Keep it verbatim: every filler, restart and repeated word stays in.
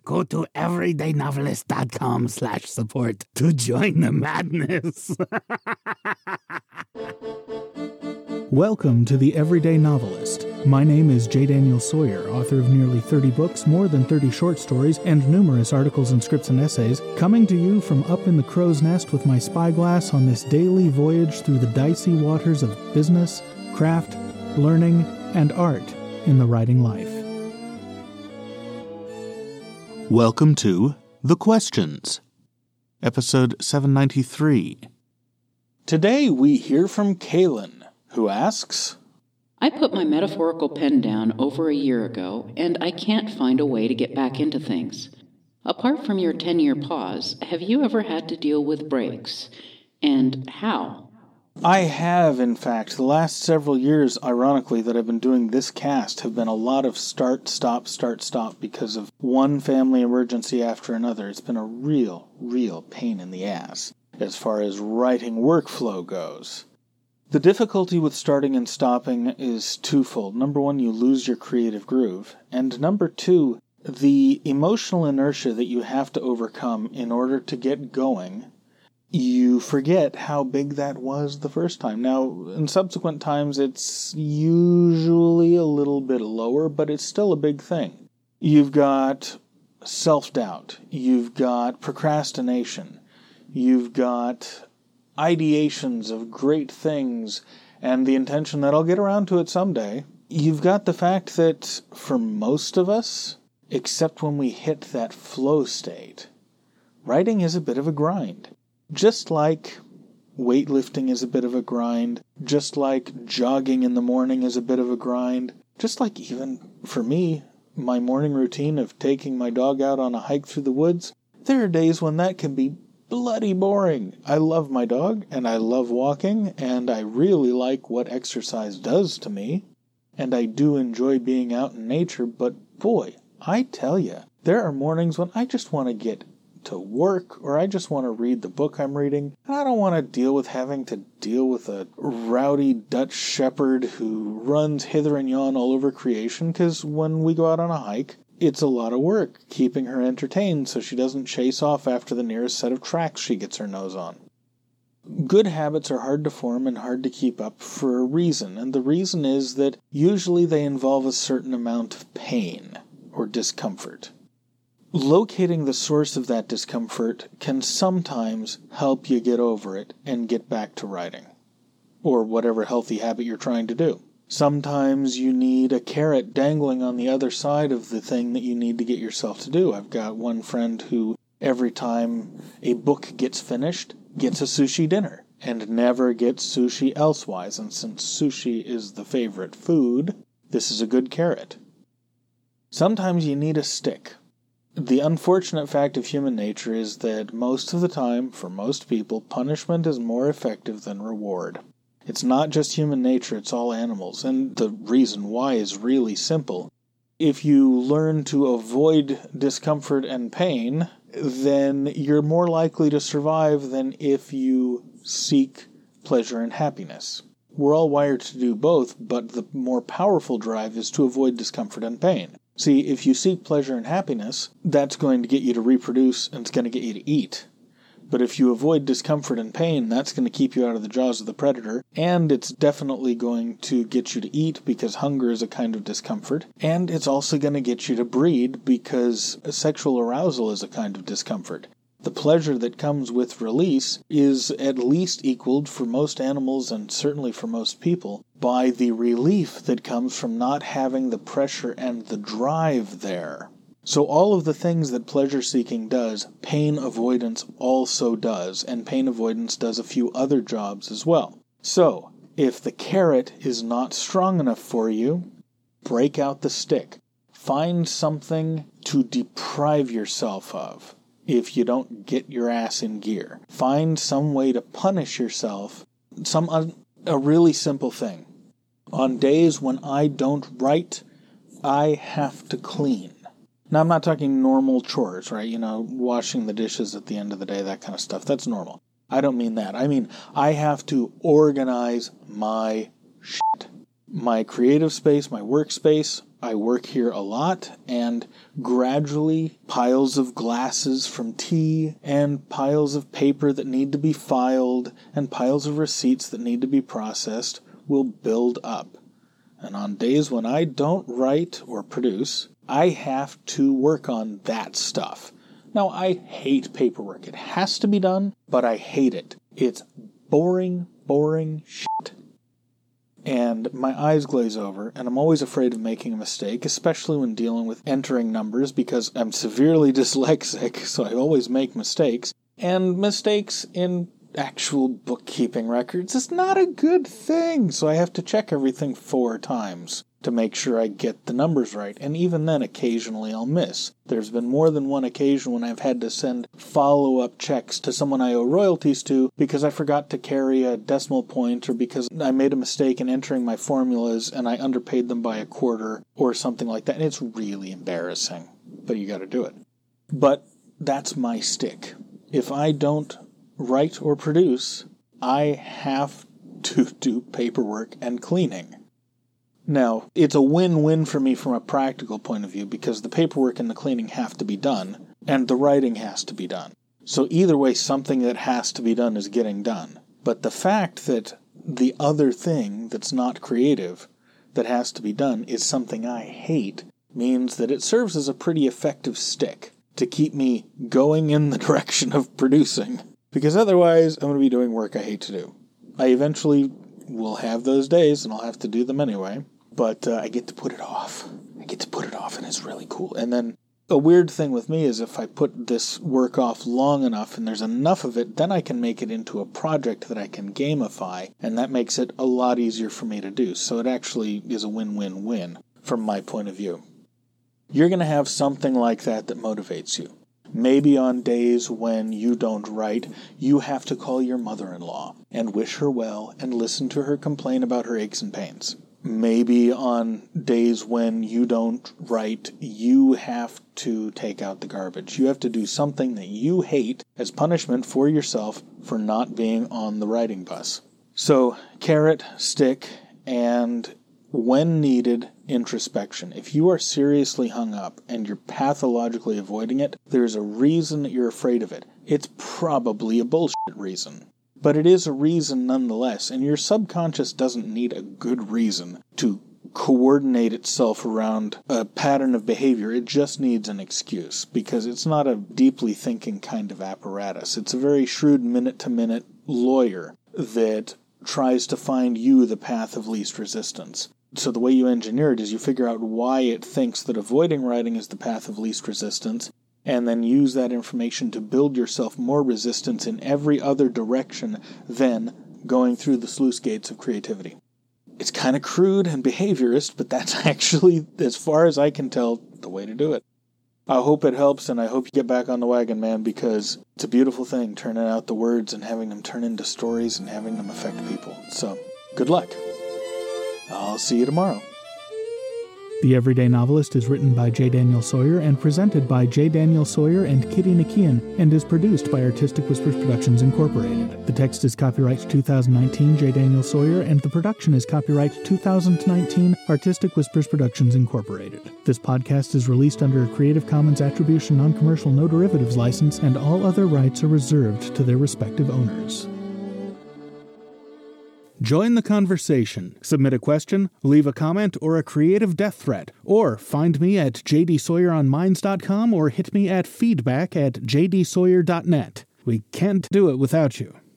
Go to everydaynovelist.com slash support to join the madness. Welcome to The Everyday Novelist. My name is J. Daniel Sawyer, author of nearly thirty books, more than thirty short stories, and numerous articles and scripts and essays, coming to you from up in the crow's nest with my spyglass on this daily voyage through the dicey waters of business, craft, learning, and art in the writing life. Welcome to The Questions, episode seven ninety-three. Today we hear from Kaylin, who asks, I put my metaphorical pen down over a year ago, and I can't find a way to get back into things. Apart from your ten-year pause, have you ever had to deal with breaks? And how? I have, in fact. The last several years, ironically, that I've been doing this cast have been a lot of start, stop, start, stop because of one family emergency after another. It's been a real, real pain in the ass as far as writing workflow goes. The difficulty with starting and stopping is twofold. Number one, you lose your creative groove. And number two, the emotional inertia that you have to overcome in order to get going. You forget how big that was the first time. Now, in subsequent times, it's usually a little bit lower, but it's still a big thing. You've got self-doubt. You've got procrastination. You've got ideations of great things and the intention that I'll get around to it someday. You've got the fact that for most of us, except when we hit that flow state, writing is a bit of a grind. Just like weightlifting is a bit of a grind, just like jogging in the morning is a bit of a grind, just like even, for me, my morning routine of taking my dog out on a hike through the woods, there are days when that can be bloody boring. I love my dog, and I love walking, and I really like what exercise does to me, and I do enjoy being out in nature, but boy, I tell you, there are mornings when I just want to get to work, or I just want to read the book I'm reading, and I don't want to deal with having to deal with a rowdy Dutch shepherd who runs hither and yon all over creation, because when we go out on a hike, it's a lot of work keeping her entertained so she doesn't chase off after the nearest set of tracks she gets her nose on. Good habits are hard to form and hard to keep up for a reason, and the reason is that usually they involve a certain amount of pain or discomfort. Locating the source of that discomfort can sometimes help you get over it and get back to writing, or whatever healthy habit you're trying to do. Sometimes you need a carrot dangling on the other side of the thing that you need to get yourself to do. I've got one friend who, every time a book gets finished, gets a sushi dinner, and never gets sushi elsewise, and since sushi is the favorite food, this is a good carrot. Sometimes you need a stick. The unfortunate fact of human nature is that most of the time, for most people, punishment is more effective than reward. It's not just human nature, it's all animals, and the reason why is really simple. If you learn to avoid discomfort and pain, then you're more likely to survive than if you seek pleasure and happiness. We're all wired to do both, but the more powerful drive is to avoid discomfort and pain. See, if you seek pleasure and happiness, that's going to get you to reproduce and it's going to get you to eat. But if you avoid discomfort and pain, that's going to keep you out of the jaws of the predator, and it's definitely going to get you to eat because hunger is a kind of discomfort, and it's also going to get you to breed because sexual arousal is a kind of discomfort. The pleasure that comes with release is at least equaled for most animals and certainly for most people by the relief that comes from not having the pressure and the drive there. So all of the things that pleasure-seeking does, pain avoidance also does, and pain avoidance does a few other jobs as well. So, if the carrot is not strong enough for you, break out the stick. Find something to deprive yourself of if you don't get your ass in gear. Find some way to punish yourself, some uh, a really simple thing. On days when I don't write, I have to clean. Now, I'm not talking normal chores, right? You know, washing the dishes at the end of the day, that kind of stuff. That's normal. I don't mean that. I mean, I have to organize my shit. My creative space, my workspace, I work here a lot, and gradually piles of glasses from tea and piles of paper that need to be filed and piles of receipts that need to be processed will build up. And on days when I don't write or produce, I have to work on that stuff. Now, I hate paperwork. It has to be done, but I hate it. It's boring, boring shit. And my eyes glaze over, and I'm always afraid of making a mistake, especially when dealing with entering numbers, because I'm severely dyslexic, so I always make mistakes. And mistakes in actual bookkeeping records is not a good thing, so I have to check everything four times to make sure I get the numbers right, and even then occasionally I'll miss. There's been more than one occasion when I've had to send follow-up checks to someone I owe royalties to because I forgot to carry a decimal point, or because I made a mistake in entering my formulas and I underpaid them by a quarter or something like that, and it's really embarrassing, but you gotta do it. But that's my stick. If I don't write or produce, I have to do paperwork and cleaning. Now, it's a win-win for me from a practical point of view, because the paperwork and the cleaning have to be done, and the writing has to be done. So either way, something that has to be done is getting done. But the fact that the other thing that's not creative, that has to be done, is something I hate, means that it serves as a pretty effective stick to keep me going in the direction of producing. Because otherwise, I'm going to be doing work I hate to do. I eventually will have those days, and I'll have to do them anyway. But uh, I get to put it off. I get to put it off, and it's really cool. And then a weird thing with me is if I put this work off long enough and there's enough of it, then I can make it into a project that I can gamify, and that makes it a lot easier for me to do. So it actually is a win-win-win from my point of view. You're going to have something like that that motivates you. Maybe on days when you don't write, you have to call your mother-in-law and wish her well and listen to her complain about her aches and pains. Maybe on days when you don't write, you have to take out the garbage. You have to do something that you hate as punishment for yourself for not being on the writing bus. So, carrot, stick, and when needed, introspection. If you are seriously hung up and you're pathologically avoiding it, there's a reason that you're afraid of it. It's probably a bullshit reason. But it is a reason nonetheless, and your subconscious doesn't need a good reason to coordinate itself around a pattern of behavior. It just needs an excuse, because it's not a deeply thinking kind of apparatus. It's a very shrewd minute-to-minute lawyer that tries to find you the path of least resistance. So the way you engineer it is you figure out why it thinks that avoiding writing is the path of least resistance, and then use that information to build yourself more resistance in every other direction than going through the sluice gates of creativity. It's kind of crude and behaviorist, but that's actually, as far as I can tell, the way to do it. I hope it helps, and I hope you get back on the wagon, man, because it's a beautiful thing, turning out the words and having them turn into stories and having them affect people. So, good luck. I'll see you tomorrow. The Everyday Novelist is written by J. Daniel Sawyer and presented by J. Daniel Sawyer and Kitty Nakian, and is produced by Artistic Whispers Productions Incorporated. The text is copyright two thousand nineteen J. Daniel Sawyer, and the production is copyright two thousand nineteen Artistic Whispers Productions Incorporated. This podcast is released under a Creative Commons Attribution Non-Commercial No Derivatives license, and all other rights are reserved to their respective owners. Join the conversation. Submit a question, leave a comment, or a creative death threat. Or find me at j d sawyer on minds dot com or hit me at feedback at j d sawyer dot net. We can't do it without you.